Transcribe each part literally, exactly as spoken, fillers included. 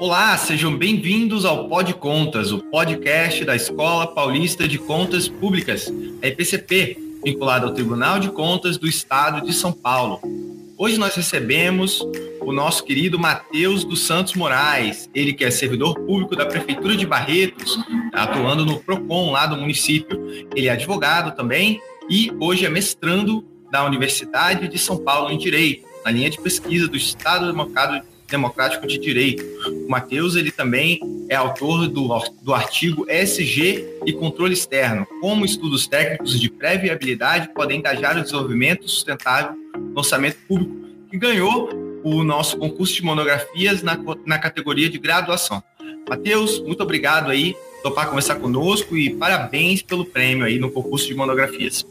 Olá, sejam bem-vindos ao Pod Contas, o podcast da Escola Paulista de Contas Públicas, a E P C P, vinculada ao Tribunal de Contas do Estado de São Paulo. Hoje nós recebemos o nosso querido Matheus dos Santos Moraes, ele que é servidor público da Prefeitura de Barretos, atuando no PROCON lá do município. Ele é advogado também e hoje é mestrando da Universidade de São Paulo em Direito, na linha de pesquisa do Estado Democrático de Direito. O Matheus, ele também é autor do, do artigo E S G e Controle Externo, como estudos técnicos de pré-viabilidade podem engajar o desenvolvimento sustentável no orçamento público, que ganhou o nosso concurso de monografias na, na categoria de graduação. Matheus, muito obrigado aí por topar conversar conosco e parabéns pelo prêmio aí no concurso de monografias.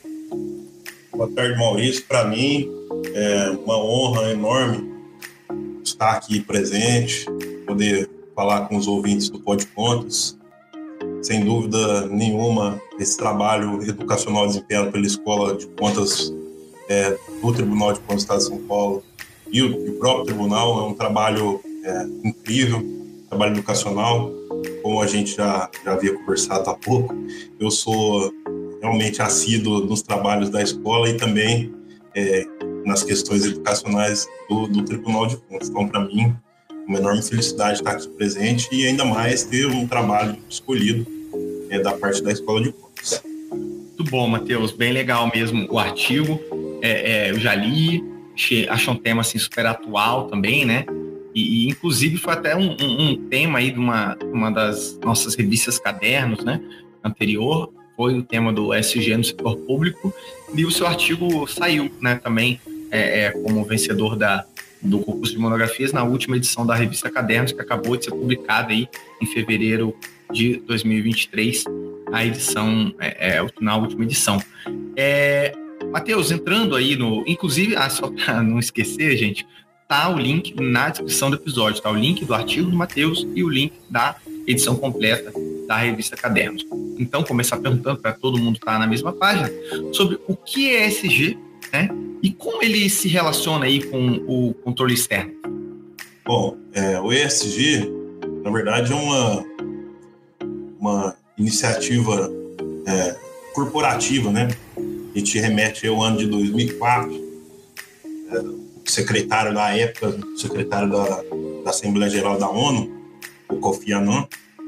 Boa tarde, Maurício. Para mim é uma honra enorme estar aqui presente, poder falar com os ouvintes do Pod Contas. Sem dúvida nenhuma, esse trabalho educacional desempenhado pela Escola de Contas é, do Tribunal de Contas do Estado de São Paulo e o, e o próprio tribunal é um trabalho é, incrível, trabalho educacional, como a gente já, já havia conversado há pouco. Eu sou realmente assíduo nos trabalhos da escola e também é, nas questões educacionais do, do Tribunal de Contas. Então, para mim, uma enorme felicidade estar aqui presente e ainda mais ter um trabalho escolhido é, da parte da Escola de Contas. Muito bom, Matheus, bem legal mesmo o artigo. É, é, eu já li, acho um tema assim, super atual também, né? E, e inclusive foi até um, um, um tema aí de uma, uma das nossas revistas Cadernos, né? Anterior, foi o tema do E S G no setor público, e o seu artigo saiu, né, também é, é, como vencedor da, do concurso de monografias na última edição da revista Cadernos, que acabou de ser publicada aí em fevereiro de dois mil e vinte e três, a edição, é, é, na última edição. É, Matheus, entrando aí no... Inclusive, ah, só para não esquecer, gente, tá o link na descrição do episódio, tá o link do artigo do Matheus e o link da edição completa da revista Cadernos. Então, começar perguntando para todo mundo estar na mesma página sobre o que é E S G, né? E como ele se relaciona aí com o controle externo. Bom, é, o E S G, na verdade, é uma, uma iniciativa é, corporativa, né? A gente remete ao ano de dois mil e quatro. É, o secretário da época, o secretário da, da Assembleia Geral da ONU, o Kofi Annan,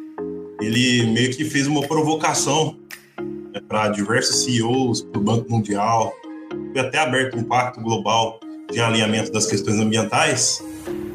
ele meio que fez uma provocação, né, para diversos C E Os, para o Banco Mundial. Foi até aberto um pacto global de alinhamento das questões ambientais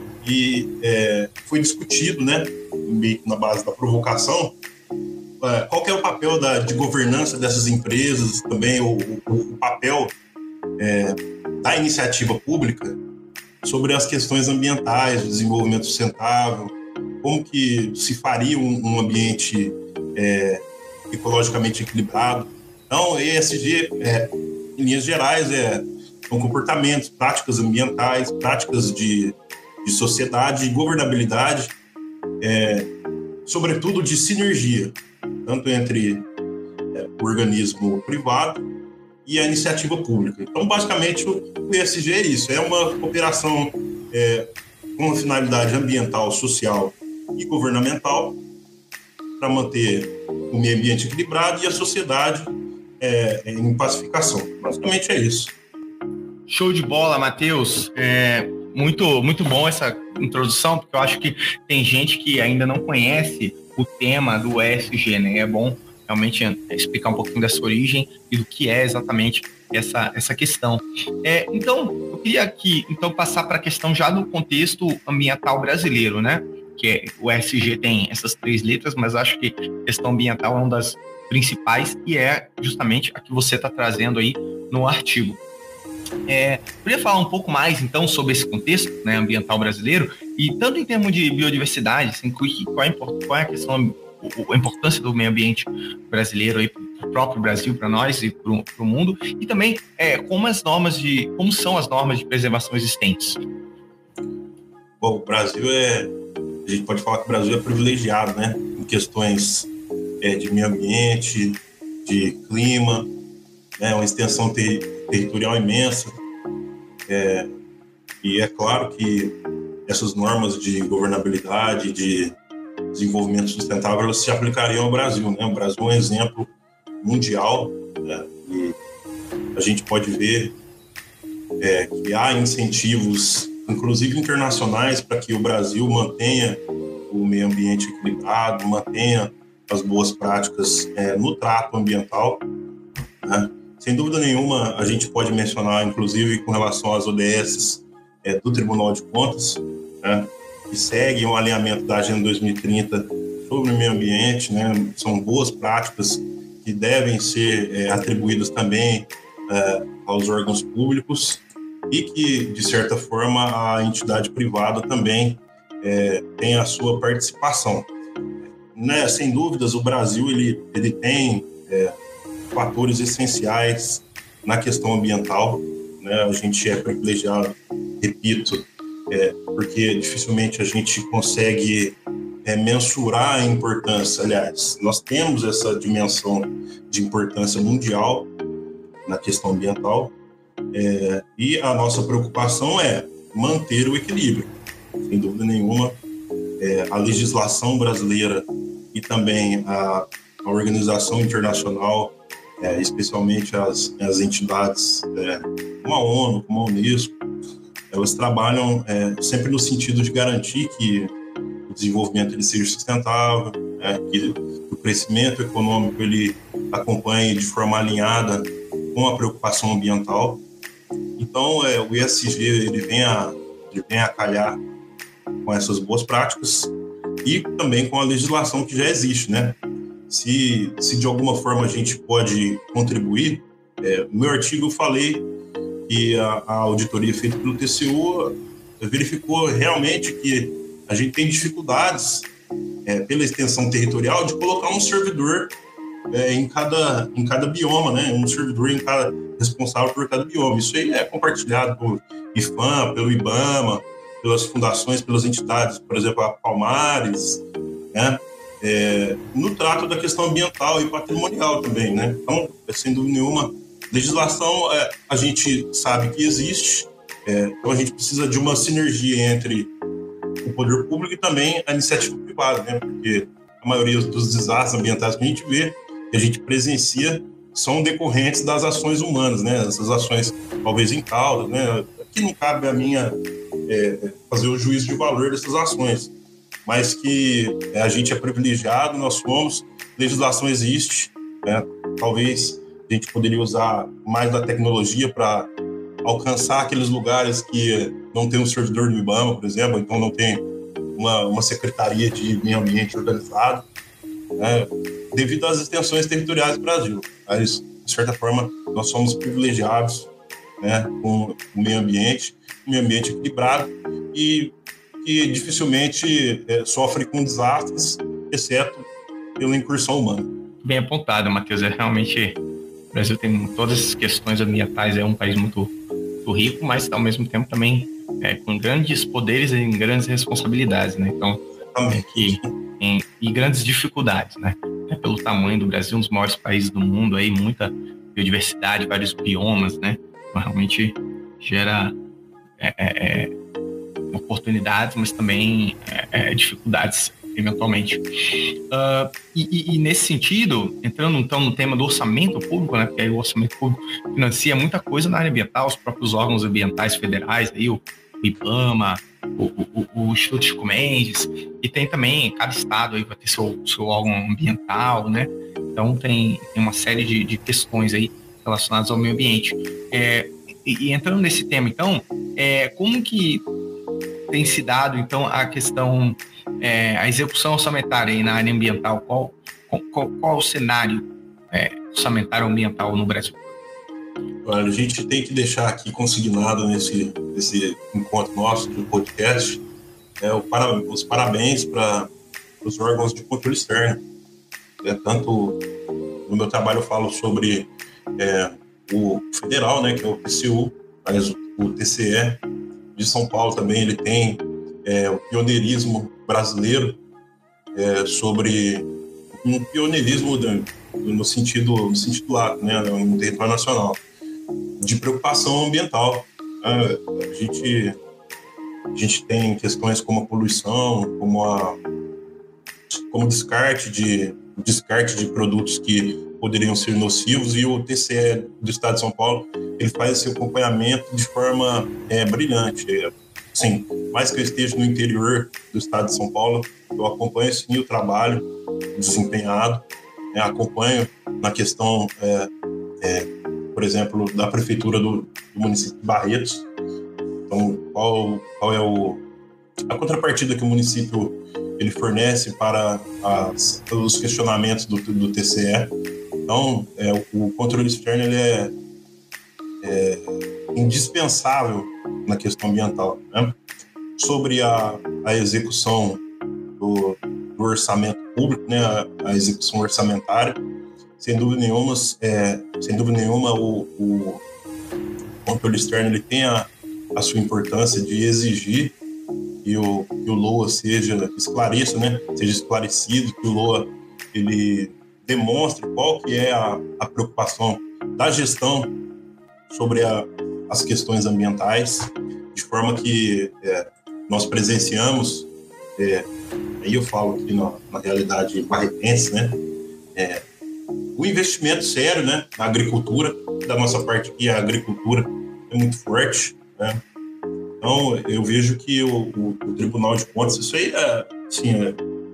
e é, foi discutido, né, meio que na base da provocação, é, qual que é o papel da, de governança dessas empresas, também o, o, o papel é, da iniciativa pública sobre as questões ambientais, o desenvolvimento sustentável, como que se faria um, um ambiente é, ecologicamente equilibrado. Então, o E S G, é, em linhas gerais, é, são comportamentos, práticas ambientais, práticas de, de sociedade e governabilidade, é, sobretudo de sinergia, tanto entre é, o organismo privado e a iniciativa pública. Então, basicamente, o, o E S G é isso, é uma cooperação é, com uma finalidade ambiental, social e governamental para manter o meio ambiente equilibrado e a sociedade é, em pacificação. Basicamente é isso. Show de bola, Matheus. É muito, muito bom essa introdução, porque eu acho que tem gente que ainda não conhece o tema do E S G, né? É bom realmente explicar um pouquinho dessa origem e do que é exatamente essa, essa questão. É, então, eu queria aqui então, passar para a questão já do contexto ambiental brasileiro, né? Que é, o E S G tem essas três letras, mas acho que a questão ambiental é uma das principais e é justamente a que você está trazendo aí no artigo. É, eu queria falar um pouco mais, então, sobre esse contexto, né, ambiental brasileiro e tanto em termos de biodiversidade, assim, qual, é, qual é a questão, a importância do meio ambiente brasileiro aí para o próprio Brasil, para nós e para o mundo, e também é, como as normas de, como são as normas de preservação existentes. Bom, o Brasil é, a gente pode falar que o Brasil é privilegiado, né, em questões é, de meio ambiente, de clima, né, uma extensão ter, territorial imensa, é, e é claro que essas normas de governabilidade, de desenvolvimento sustentável, elas se aplicariam ao Brasil, né? O Brasil é um exemplo mundial, né? E a gente pode ver é, que há incentivos, inclusive internacionais, para que o Brasil mantenha o meio ambiente equilibrado, mantenha as boas práticas é, no trato ambiental, né? Sem dúvida nenhuma, a gente pode mencionar, inclusive, com relação às O D S é, do Tribunal de Contas, né, que seguem o alinhamento da Agenda dois mil e trinta sobre o meio ambiente, né? São boas práticas que devem ser é, atribuídas também é, aos órgãos públicos e que, de certa forma, a entidade privada também é, tem a sua participação. Né? Sem dúvidas, o Brasil ele, ele tem é, fatores essenciais na questão ambiental, né? A gente é privilegiado, repito, é, porque dificilmente a gente consegue é, mensurar a importância. Aliás, nós temos essa dimensão de importância mundial na questão ambiental, é, e a nossa preocupação é manter o equilíbrio. Sem dúvida nenhuma, é, a legislação brasileira e também a, a organização internacional, é, especialmente as, as entidades é, como a ONU, como a Unesco, elas trabalham é, sempre no sentido de garantir que o desenvolvimento ele seja sustentável, é, que o crescimento econômico ele acompanhe de forma alinhada com a preocupação ambiental. Então, é, o E S G ele vem, a, ele vem a calhar com essas boas práticas e também com a legislação que já existe, né? Se, se de alguma forma a gente pode contribuir, é, no meu artigo eu falei que a, a auditoria feita pelo T C U verificou realmente que a gente tem dificuldades é, pela extensão territorial de colocar um servidor é, em, cada, em cada bioma, né? Um servidor em cada, responsável por cada bioma. Isso aí é compartilhado pelo IFAM, pelo IBAMA, pelas fundações, pelas entidades, por exemplo, a Palmares, né? É, no trato da questão ambiental e patrimonial também, né? Então, sem dúvida nenhuma, legislação é, a gente sabe que existe, é, então a gente precisa de uma sinergia entre o poder público e também a iniciativa privada, né? Porque a maioria dos desastres ambientais que a gente vê, que a gente presencia, são decorrentes das ações humanas, né? Essas ações talvez em causa, né? Aqui não cabe a minha é, fazer o juízo de valor dessas ações, mas que é, a gente é privilegiado, nós somos, legislação existe, né? Talvez a gente poderia usar mais da tecnologia para alcançar aqueles lugares que não tem um servidor do IBAMA, por exemplo, então não tem uma, uma secretaria de meio ambiente organizado, né? Devido às extensões territoriais do Brasil. Mas, de certa forma, nós somos privilegiados, né, com o meio ambiente, um meio ambiente equilibrado e que dificilmente é, sofre com desastres, exceto pela incursão humana. Bem apontado, Matheus. É realmente, o Brasil tem todas as questões ambientais, é um país muito, muito rico, mas ao mesmo tempo também é, com grandes poderes e grandes responsabilidades, né? Então, é que, em, e grandes dificuldades, né? É pelo tamanho do Brasil, um dos maiores países do mundo, aí, muita biodiversidade, vários biomas, né? Então, realmente gera é, é, oportunidades, mas também é, é, dificuldades, eventualmente. Uh, e, e nesse sentido, entrando então no tema do orçamento público, né? Porque aí o orçamento público financia muita coisa na área ambiental, os próprios órgãos ambientais federais, aí, o IBAMA, o, o, o Instituto Chico Mendes, e tem também, cada estado aí vai ter seu, seu órgão ambiental, né? Então tem, tem uma série de, de questões aí relacionadas ao meio ambiente. É, e, e entrando nesse tema, então, é, como que tem se dado, então, a questão, é, a execução orçamentária aí na área ambiental? Qual, qual, qual o cenário é, orçamentário ambiental no Brasil? Olha, a gente tem que deixar aqui consignado nesse, nesse encontro nosso do podcast é, o para, os parabéns para os órgãos de controle externo. É, tanto no meu trabalho eu falo sobre é, o federal, né, que é o T C U, mas o T C E de São Paulo também ele tem é, o pioneirismo brasileiro é, sobre um pioneirismo de, no sentido no sentido lato, né, no território nacional, de preocupação ambiental. A gente a gente tem questões como a poluição, como a como descarte de descarte de produtos que poderiam ser nocivos, e o T C E do Estado de São Paulo ele faz esse acompanhamento de forma é, brilhante. Sim, mais que eu esteja no interior do Estado de São Paulo, eu acompanho sim o trabalho desempenhado, é, acompanho na questão, é, é, por exemplo, da prefeitura do, do município de Barretos. Então, qual, qual é o, a contrapartida que o município ele fornece para as, os questionamentos do, do T C E. Então, é, o controle externo ele é, é indispensável na questão ambiental, né? Sobre a, a execução do, do orçamento público, né? a, a execução orçamentária, sem dúvida nenhuma, é, sem dúvida nenhuma o, o controle externo ele tem a, a sua importância de exigir que o, que o LOA seja esclareça, né? Seja esclarecido, que o LOA ele demonstre qual que é a, a preocupação da gestão sobre a, as questões ambientais, de forma que é, nós presenciamos, é, aí eu falo aqui na, na realidade barretense, né? É, o investimento sério, né? Na agricultura, da nossa parte aqui a agricultura é muito forte, né? Então, eu vejo que o, o, o Tribunal de Contas, isso aí é, assim, é,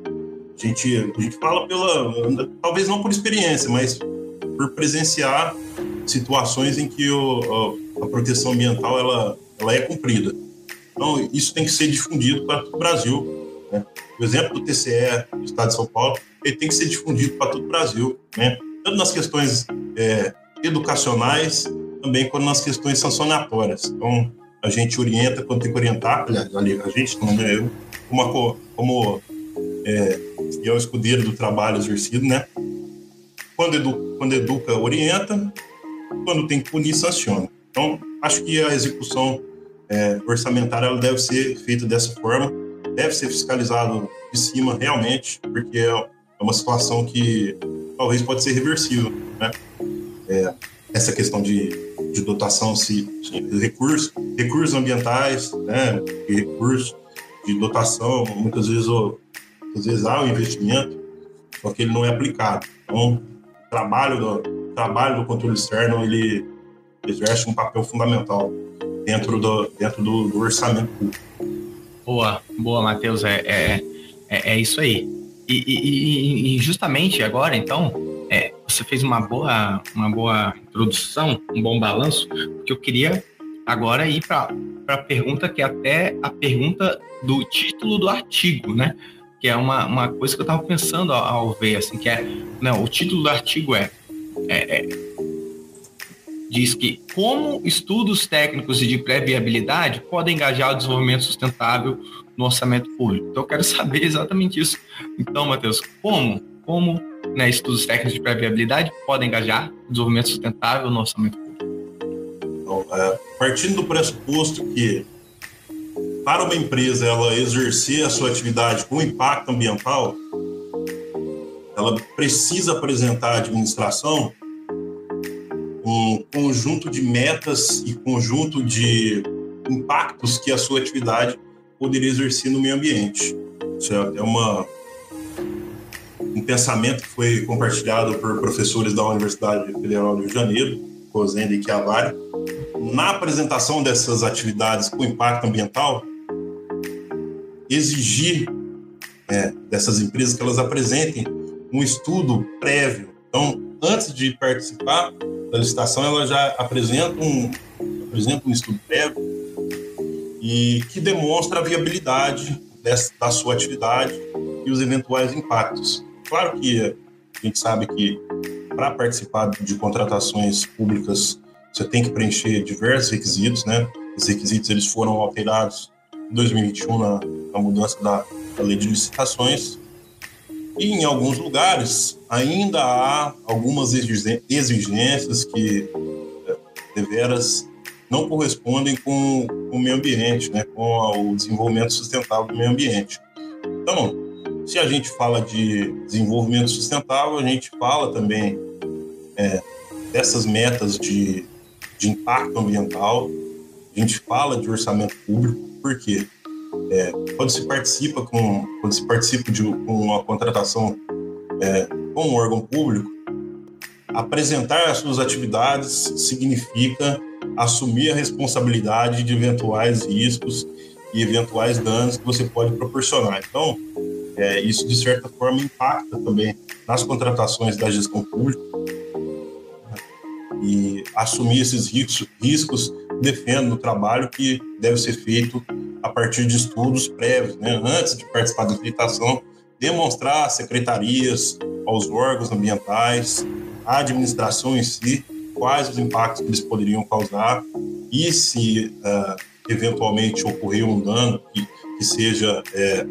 a, gente, a gente fala pela, talvez não por experiência, mas por presenciar situações em que o, a, a proteção ambiental ela, ela é cumprida. Então, isso tem que ser difundido para todo o Brasil, né? O exemplo do T C E do Estado de São Paulo, ele tem que ser difundido para todo o Brasil, né? Tanto nas questões é, educacionais, também quanto nas questões sancionatórias. Então, a gente orienta quando tem que orientar, aliás, a gente, não é eu, como, como é, fiel escudeiro do trabalho exercido, né? Quando, edu, quando educa, orienta, quando tem que punir, sanciona. Então, acho que a execução é, orçamentária ela deve ser feita dessa forma, deve ser fiscalizado de cima realmente, porque é uma situação que talvez pode ser reversível, né? É, essa questão de, de dotação, se, de recursos, recursos ambientais, né, e recursos de dotação, muitas vezes, muitas vezes há o investimento, só que ele não é aplicado. Então, o trabalho do, o trabalho do controle externo, ele exerce um papel fundamental dentro do, dentro do, do orçamento público. Boa, boa, Matheus, é, é, é, é isso aí. E, e, e justamente agora, então, é, você fez uma boa, uma boa introdução, um bom balanço, porque eu queria agora ir para a pergunta que é até a pergunta do título do artigo, né? Que é uma, uma coisa que eu estava pensando ao, ao ver, assim, que é, não, o título do artigo é, é, é diz que como estudos técnicos e de pré-viabilidade podem engajar o desenvolvimento sustentável no orçamento público. Então, eu quero saber exatamente isso. Então, Matheus, como, como né, estudos técnicos de pré-viabilidade podem engajar o desenvolvimento sustentável no orçamento público? Então, é, partindo do pressuposto que para uma empresa ela exercer a sua atividade com impacto ambiental, ela precisa apresentar à administração um conjunto de metas e conjunto de impactos que a sua atividade poderia exercer no meio ambiente. Isso é uma, um pensamento que foi compartilhado por professores da Universidade Federal do Rio de Janeiro, Cosenda e Chiavari. Na apresentação dessas atividades com impacto ambiental, exigir é, dessas empresas que elas apresentem um estudo prévio. Então, antes de participar da licitação, ela já apresenta um, apresenta um estudo prévio e que demonstra a viabilidade dessa, da sua atividade e os eventuais impactos. Claro que a gente sabe que para participar de contratações públicas você tem que preencher diversos requisitos, né? Os requisitos eles foram alterados em dois mil e vinte e um na, na mudança da, da lei de licitações. E em alguns lugares ainda há algumas exigências que deveras não correspondem com o meio ambiente, né, com o desenvolvimento sustentável do meio ambiente. Então, se a gente fala de desenvolvimento sustentável, a gente fala também é, dessas metas de, de impacto ambiental, a gente fala de orçamento público. Por quê? é, quando se participa com quando se participa de uma contratação é, com um órgão público, apresentar as suas atividades significa assumir a responsabilidade de eventuais riscos e eventuais danos que você pode proporcionar. Então, é, isso de certa forma impacta também nas contratações da gestão pública, e assumir esses riscos, riscos defendo no trabalho que deve ser feito a partir de estudos prévios, né? Antes de participar da licitação, demonstrar às secretarias, aos órgãos ambientais, à administração em si, quais os impactos que eles poderiam causar e se uh, eventualmente ocorrer um dano que, que seja é,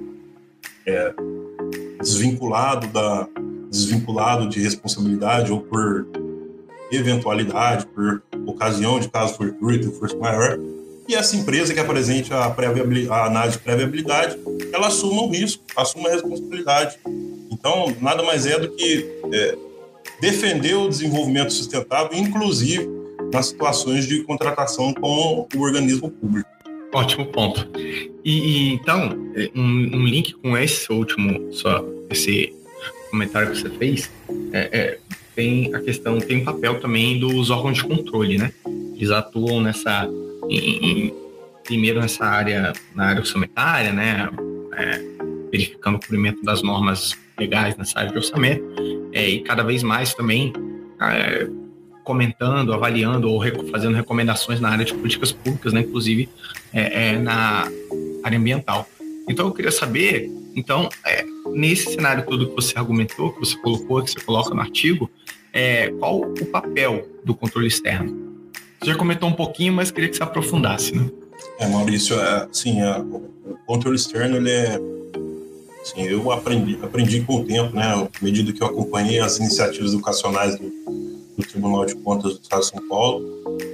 é, desvinculado, da, desvinculado de responsabilidade ou por eventualidade, por ocasião de caso fortuito, força maior, e essa empresa que apresente a, a análise de pré-viabilidade, ela assuma o risco, assuma a responsabilidade. Então, nada mais é do que é, defender o desenvolvimento sustentável, inclusive nas situações de contratação com o organismo público. Ótimo ponto. E, e então, um, um link com esse último, só esse comentário que você fez, é, é, tem a questão, tem um papel também dos órgãos de controle, né? Eles atuam nessa, em, em, primeiro nessa área, na área orçamentária, né? É, verificando o cumprimento das normas legais nessa área de orçamento, é, e cada vez mais também é, comentando, avaliando ou rec- fazendo recomendações na área de políticas públicas, né? Inclusive é, é, na área ambiental. Então, eu queria saber, então, é, nesse cenário todo que você argumentou, que você colocou, que você coloca no artigo, é, qual o papel do controle externo? Você já comentou um pouquinho, mas queria que você aprofundasse, né? É, Maurício, é, assim, é, o controle externo, ele é, assim, eu aprendi, aprendi com o tempo, né, à medida que eu acompanhei as iniciativas educacionais do, do Tribunal de Contas do Estado de São Paulo.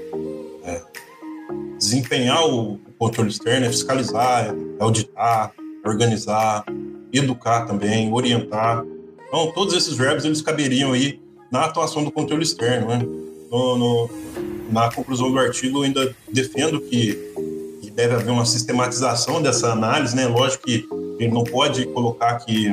É, desempenhar o, o controle externo é fiscalizar, é auditar, é organizar, educar também, orientar. Então, todos esses verbos, eles caberiam aí na atuação do controle externo, né? No, no, na conclusão do artigo, eu ainda defendo que, que deve haver uma sistematização dessa análise, né? Lógico que ele não pode colocar que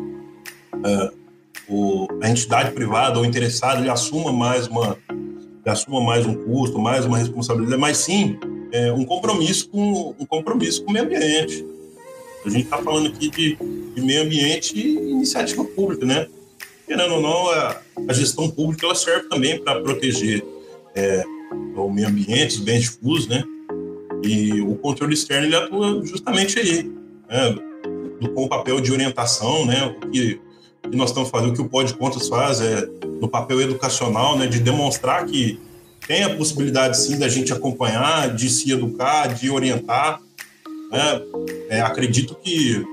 uh, o, a entidade privada ou interessado ele assuma mais uma ele assuma mais um custo, mais uma responsabilidade, mas sim é, um compromisso com um compromisso com o meio ambiente. A gente está falando aqui de, de meio ambiente e iniciativa pública, né? Querendo ou não, a, a gestão pública ela serve também para proteger é, o meio ambiente, os bens difusos, né? E o controle externo ele atua justamente aí, né? Com o papel de orientação, né? O que, o que nós estamos fazendo, o que o Pó de Contas faz é no papel educacional, né? De demonstrar que tem a possibilidade sim da gente acompanhar, de se educar, de orientar, né? É, acredito que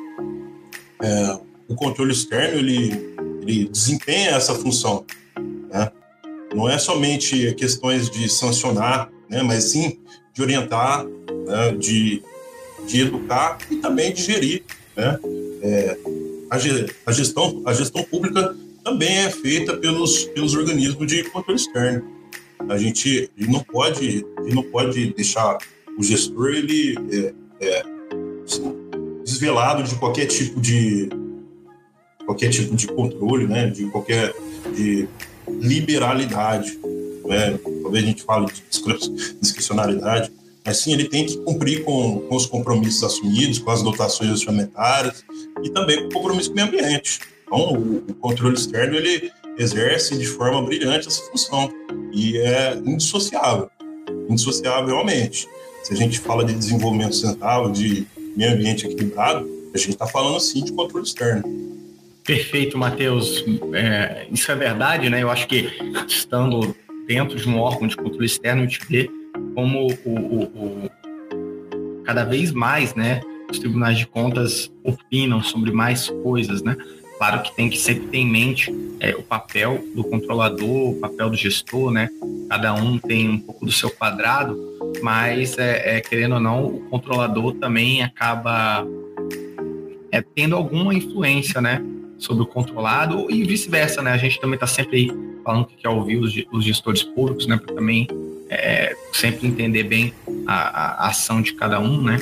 é, o controle externo ele, ele desempenha essa função, né? Não é somente questões de sancionar, né? Mas sim de orientar, né? de, de educar e também de gerir, né? É, a gestão, a gestão pública também é feita pelos, pelos organismos de controle externo. A gente ele não pode, ele não pode deixar o gestor ele é, é, assim, desvelado de qualquer tipo de qualquer tipo de controle, né? De qualquer de liberalidade, né? Talvez a gente fale de discricionariedade, mas sim ele tem que cumprir com, com os compromissos assumidos, com as dotações orçamentárias e também com o compromisso com o meio ambiente. Então, o, o controle externo ele exerce de forma brilhante essa função e é indissociável, indissociável realmente. Se a gente fala de desenvolvimento sustentável, de meio ambiente equilibrado, a gente está falando sim de controle externo. Perfeito, Matheus. É, isso é verdade, né? Eu acho que estando dentro de um órgão de controle externo, a gente vê como o, o, o, cada vez mais, né, os tribunais de contas opinam sobre mais coisas, né? Claro que tem que sempre ter em mente é, o papel do controlador, o papel do gestor, né? Cada um tem um pouco do seu quadrado, mas, é, é, querendo ou não, o controlador também acaba é, tendo alguma influência, né, sobre o controlado e vice-versa, né? A gente também está sempre aí falando que quer ouvir os, os gestores públicos, né, para também é, sempre entender bem a, a, a ação de cada um, né?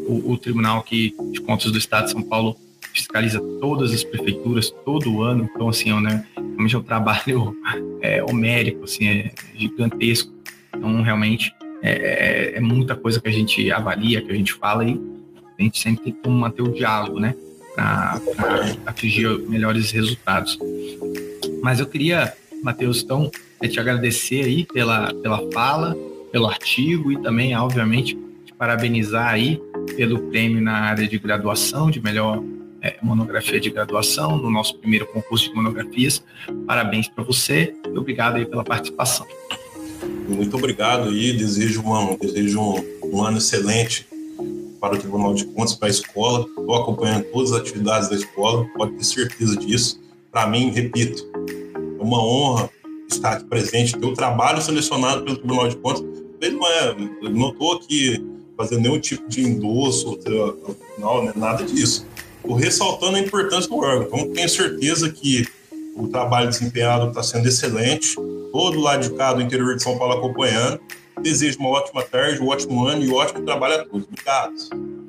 o, o Tribunal aqui de Contas do Estado de São Paulo fiscaliza todas as prefeituras todo ano, então assim, eu, né, realmente é um trabalho é, homérico, assim, é gigantesco, então realmente é, é, é muita coisa que a gente avalia, que a gente fala, e a gente sempre tem que manter o diálogo, né, para atingir melhores resultados. Mas eu queria, Matheus, então, é te agradecer aí pela, pela fala, pelo artigo e também, obviamente, te parabenizar aí pelo prêmio na área de graduação, de melhor é, monografia de graduação, no nosso primeiro concurso de monografias. Parabéns para você e obrigado aí pela participação. Muito obrigado aí, desejo, uma, desejo um, um ano excelente para o Tribunal de Contas, para a escola. Estou acompanhando todas as atividades da escola, pode ter certeza disso. Para mim, repito, é uma honra estar aqui presente, ter o trabalho selecionado pelo Tribunal de Contas. Não é, eu não estou aqui fazendo nenhum tipo de endosso, não, não é nada disso. Estou ressaltando a importância do órgão. Então, tenho certeza que o trabalho desempenhado está sendo excelente. Todo lado de cá do interior de São Paulo acompanhando. Desejo uma ótima tarde, um ótimo ano e um ótimo trabalho a todos. Obrigado.